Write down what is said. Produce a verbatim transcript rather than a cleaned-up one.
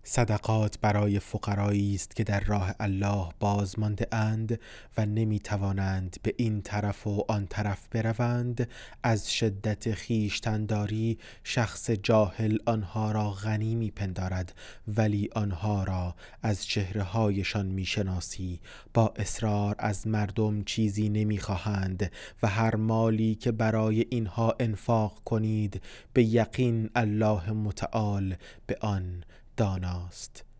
صدقات برای فقرایی است که در راه الله باز مانده اند و نمی توانند به این طرف و آن طرف بروند. از شدت خویشتنداری شخص جاهل آنها را غنی می پندارد، ولی آنها را از چهره هایشان می شناسی. با اصرار از مردم چیزی نمی خواهند و هر مالی که برای اینها انفاق کنید به یقین الله متعال به آن داناست.